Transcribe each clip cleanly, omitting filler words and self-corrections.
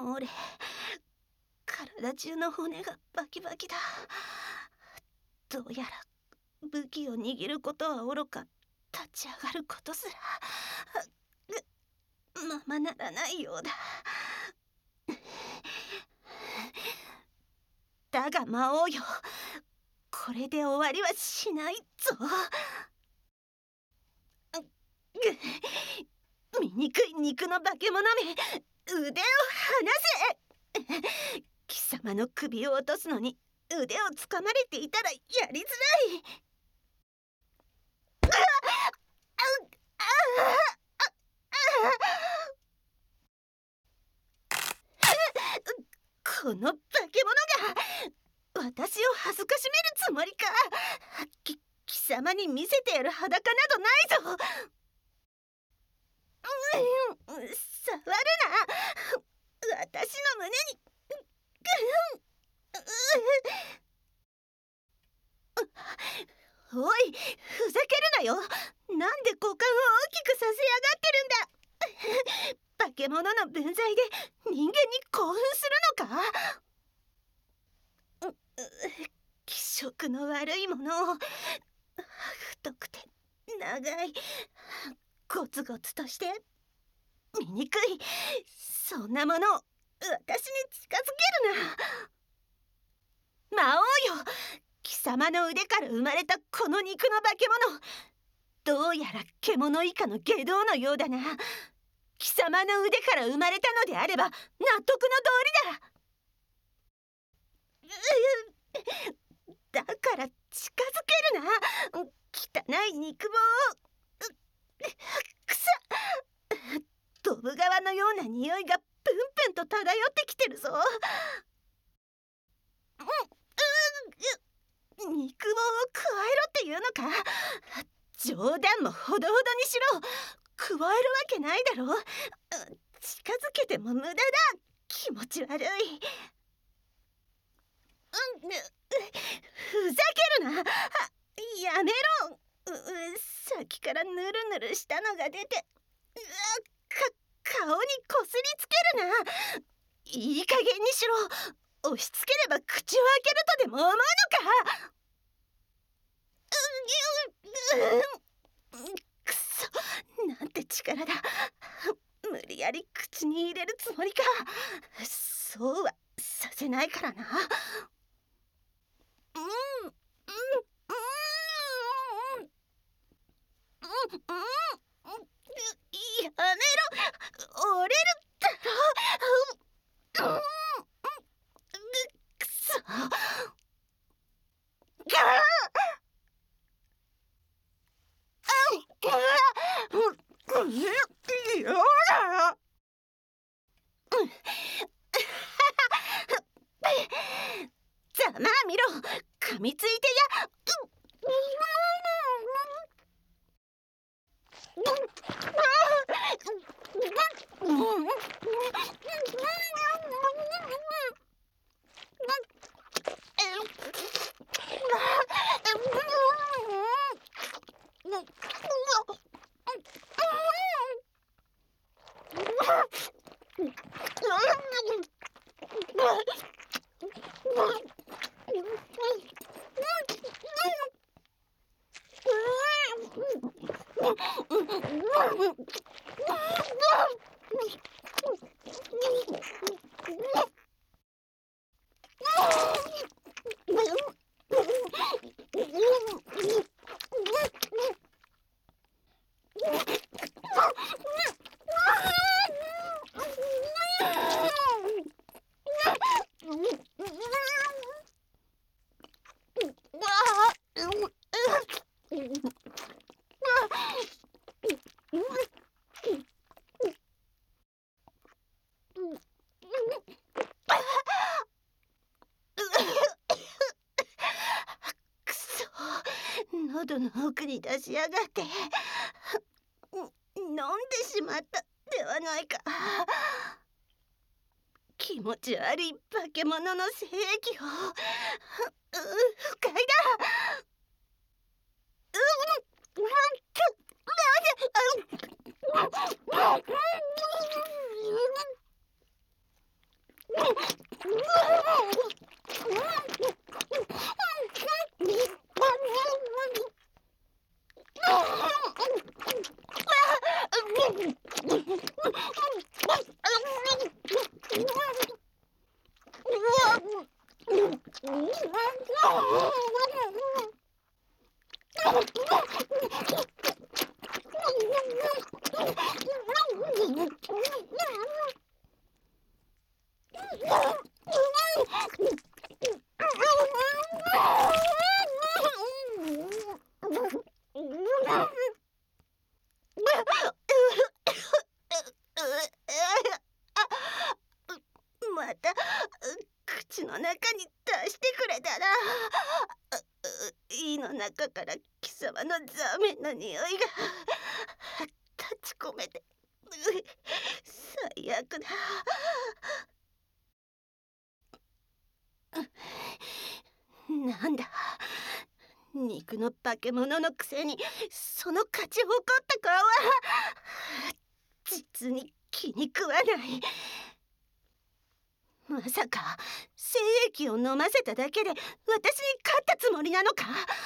も折れ、体中の骨がバキバキだ。どうやら武器を握ることはおろか、立ち上がることすらままならないようだ。だが魔王よ、これで終わりはしないぞ。醜い肉の化け物め、腕を離せ。貴様の首を落とすのに腕をつかまれていたらやりづらい。この化け物が私を恥ずかしめるつもりか。貴様に見せてやる裸などないぞ。触るな、私の胸に。おい、ふざけるなよ。なんで股間を大きくさせやがってるんだ。化け物の分際で人間に興奮するのか。気色の悪いものを。太くて長い、ゴツゴツとして醜い、そんなものを私に近づけるな。魔王よ、貴様の腕から生まれたこの肉の化け物、どうやら獣以下の外道のようだな。貴様の腕から生まれたのであれば納得の道理だ。だから近づけるな、汚い肉棒を。くさっ、ドブ川のような匂いがプンプンと漂ってきてるぞ。肉棒を加えろっていうのか。冗談もほどほどにしろ。加えるわけないだろ。近づけても無駄だ。気持ち悪い。ふざけるな。やめろ。さっきからヌルヌルしたのが出て、顔にこすりつけるな。いい加減にしろ。押し付ければ口を開けるとでも思うのか。くそ、なんて力だ。無理やり口に入れるつもりか。そうはさせないからな。やめろ、折れるだろ。くそ。やだ。ざまあみろ、噛みついてや。喉の奥に出しやがって飲んでしまったではないか。気持ち悪い化け物の精液を。不快だ。 の中に出してくれたら、胃の中から貴様のザメの匂いが立ち込めて、最悪だ。なんだ、肉の化け物のくせにその勝ち誇った顔は実に気に食わない。まさか精液を飲ませただけで私に勝ったつもりなのか。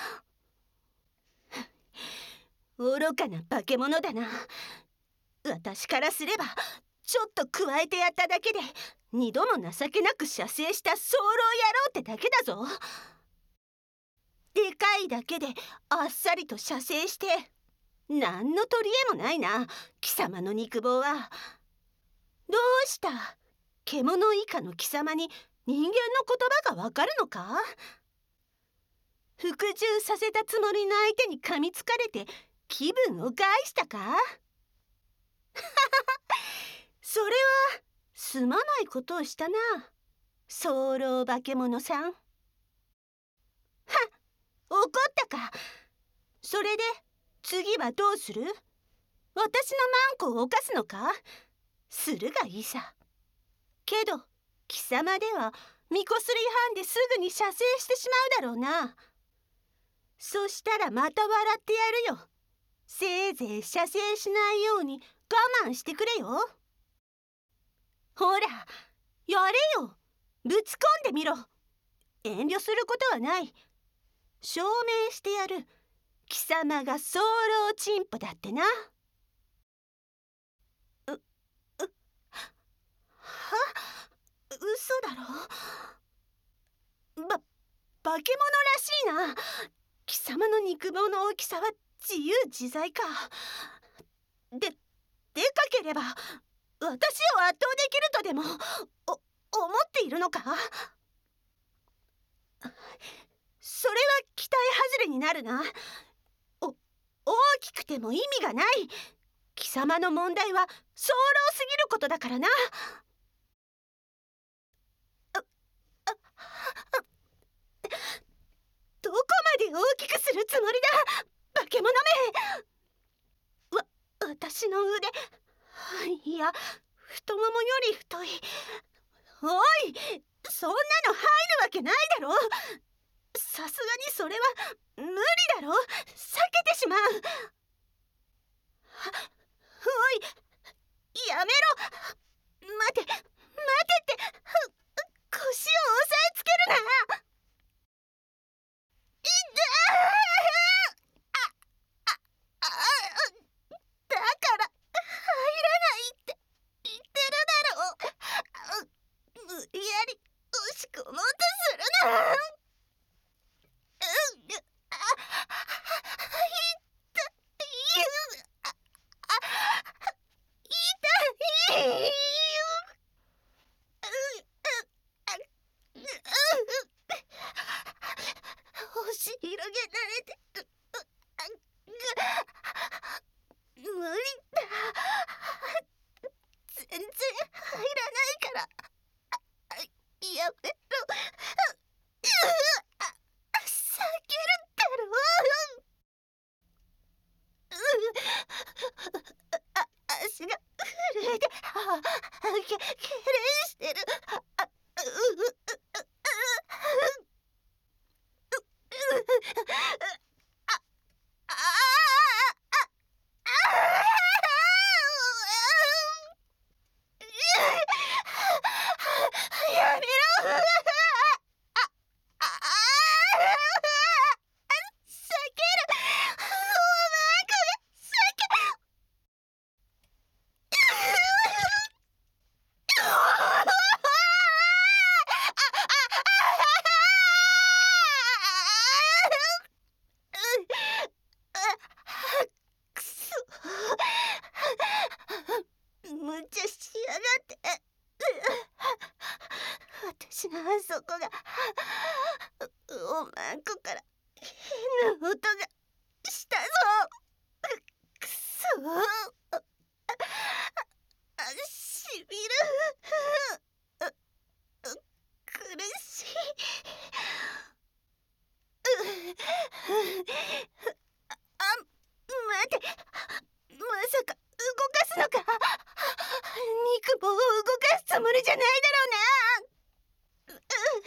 愚かな化け物だな。私からすればちょっと加えてやっただけで二度も情けなく射精した早漏野郎ってだけだぞ。でかいだけであっさりと射精して何の取り柄もないな、貴様の肉棒は。どうした、獣以下の貴様に人間の言葉がわかるのか。服従させたつもりの相手に噛みつかれて気分を害したか。それはすまないことをしたな、早漏化け物さん。はっ、怒ったか。それで次はどうする。私のマンコを犯すのか。するがいいさ。けど貴様ではみこすり犯ですぐに射精してしまうだろうな。そしたらまた笑ってやるよ。せいぜい射精しないように我慢してくれよ。ほら、やれよ。ぶち込んでみろ。遠慮することはない。証明してやる。貴様が早漏チンポだってな。嘘だろ。化け物らしいな。貴様の肉棒の大きさは自由自在か。でかければ私を圧倒できるとでも思っているのか。それは期待外れになるな。大きくても意味がない。貴様の問題は早漏すぎることだからな。どこまで大きくするつもりだ、化け物め。私の腕、いや太ももより太い。おい、そんなの入るわけないだろ。さすがにそれは無理だろ。避けてしまう。おい、やめろ。待てって。腰を押さえつけるな。だから入らないって言ってるだろう。無理やり押し込もうとするな。押し広げられて無理だ。全然入らないから。やめろ。避けるだろ。足が震えてけれんしてる。やめろ。避ける。お前避け。くそ。無茶しやがって。私のあそこがおまんこから変な音がしたぞ。くそ。しびる。苦しい。 守るじゃないだろうな。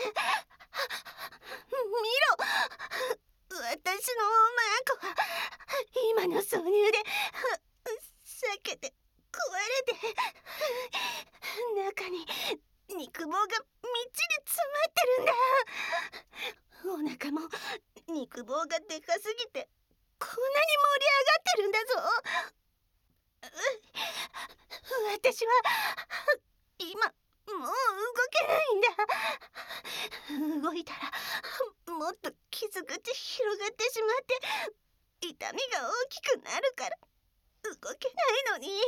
見ろ、私のマーコは今の挿入で裂けて壊れて、中に肉棒がみっちり詰まってるんだ。お腹も肉棒がでかすぎてこんなに盛り上がってるんだぞ。私は今もう動けないんだ。動いたらもっと傷口広がってしまって痛みが大きくなるから動けないのに。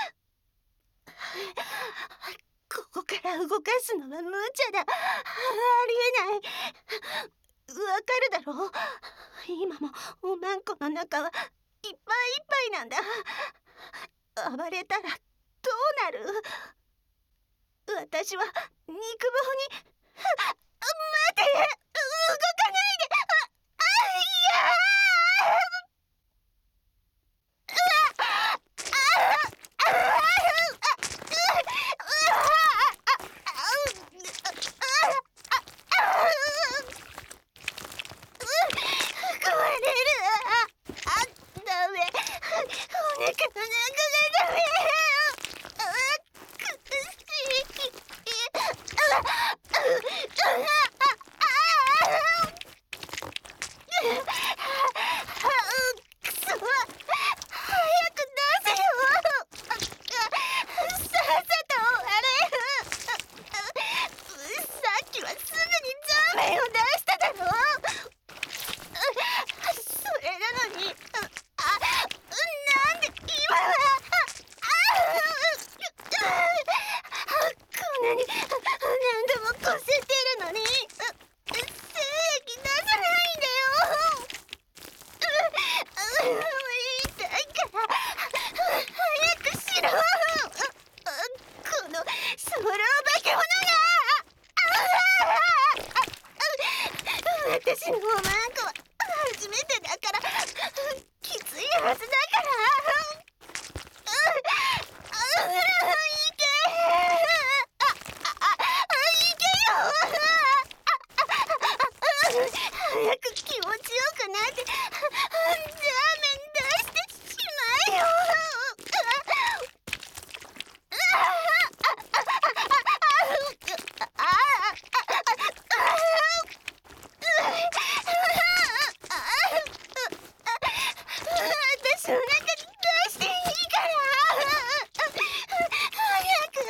ここから動かすのは無茶だ。ありえない。わかるだろう。今もおまんこの中はいっぱいいっぱいなんだ。暴れたらどうなる？私は肉棒に待て、動かないで。いや壊れる。ダメ。お腹の中がダメ。苦しい。くそ、早く出せよ。さっさと終われ。さっきはすぐにザーメンを出しただろ。それなのになんで今は。こんなに何度もこすってるのに精液出さないんだよ。痛いから早くしろ。このソロ化け物が。私のおまんこは初めてだからきついはずだから。いけよ。早く気持ちよくなってザーメン出してしまえよ。私の中に出していいから。早く。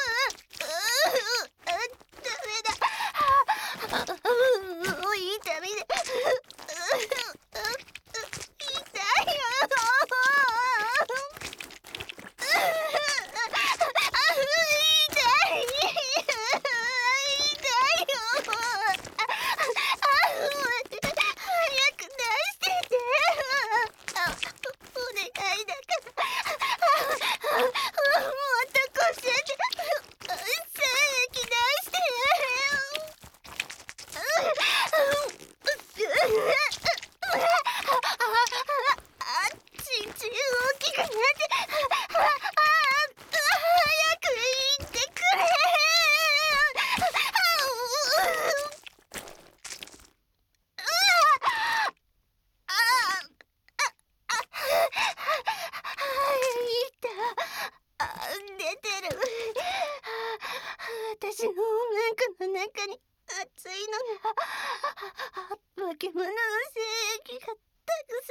ダメだ。痛みで痛いよ。ちんちん大きくなって早く言ってくれ。出てる。私のおまんこの中に熱いのが。化け物の精液がたくさ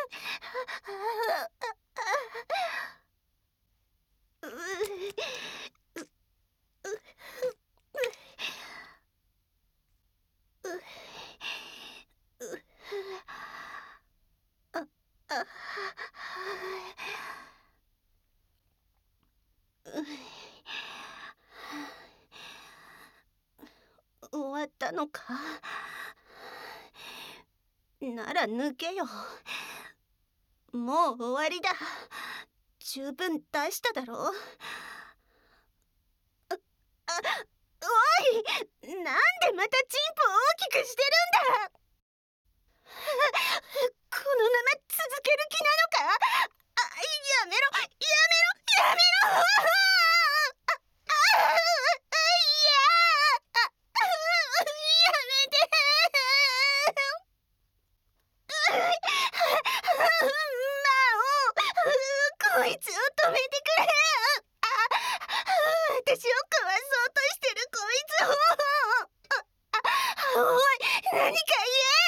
終わったのか。なら抜けよ。もう終わりだ。十分出しただろ。おい、なんでまたチンポ大きくしてるんだ。このまま続ける気なのか。やめろやめろやめろ。 めてくれ。私を食わそうとしてるこいつを。おい、何か言え。